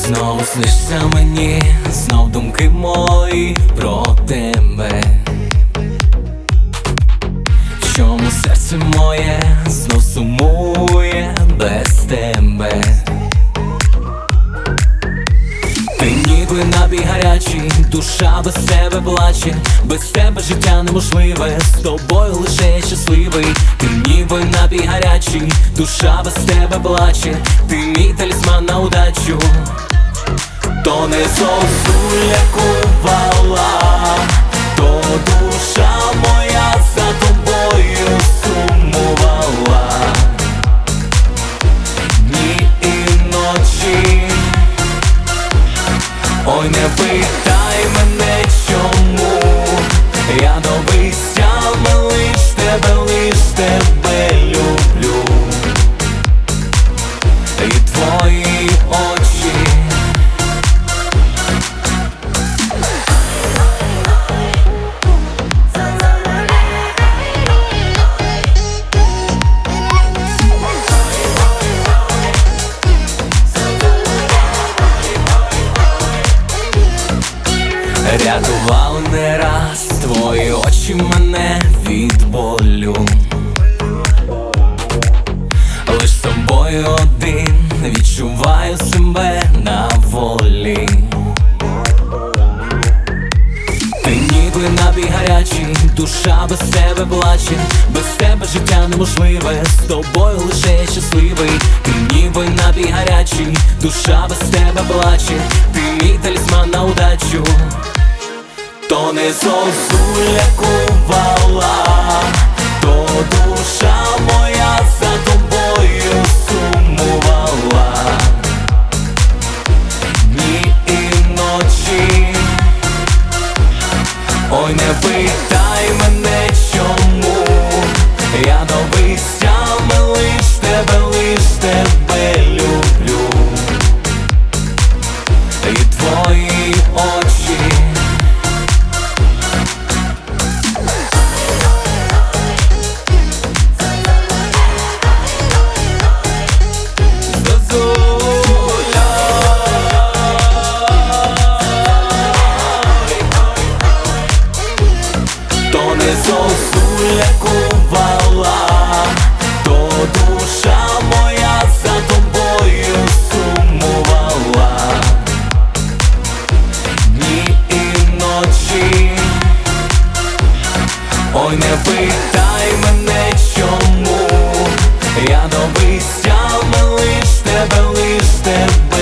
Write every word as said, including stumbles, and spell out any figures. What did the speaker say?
Знову снишся мені, знов думки мої про тебе. Чому серце моє знов сумує без тебе? Ти ніби напій гарячий, душа без тебе плаче. Без тебе життя неможливе, з тобою лише я щасливий. Ти ніби напій гарячий, душа без тебе плаче. Ти мій талісман на удачу. То не зозуля кувала, то душа моя за тобою сумувала. Дні і ночі. Ой, не питай мене чому, я довистями лиш тебе, лиш тебе люблю. І твої очі. Рятували не раз твої очі мене від болю. Лиш з тобою один відчуваю себе на волі. Ти ніби напій гарячий, душа без тебе плаче. Без тебе життя неможливе, з тобою лише я щасливий. Ти ніби напій гарячий, душа без тебе плаче. Ти мій талісман на удачу. То не зозуля кувала, то душа моя за тобою сумувала. Дні і ночі. Ой, не питай мене чому, я довистями лиш тебе, лиш тебе люблю. І твої очі. То не зозуля кувала, то душа моя за тобою сумувала. Дні і ночі. Ой, не питай мене чому, я довистями лиш тебе, лиш тебе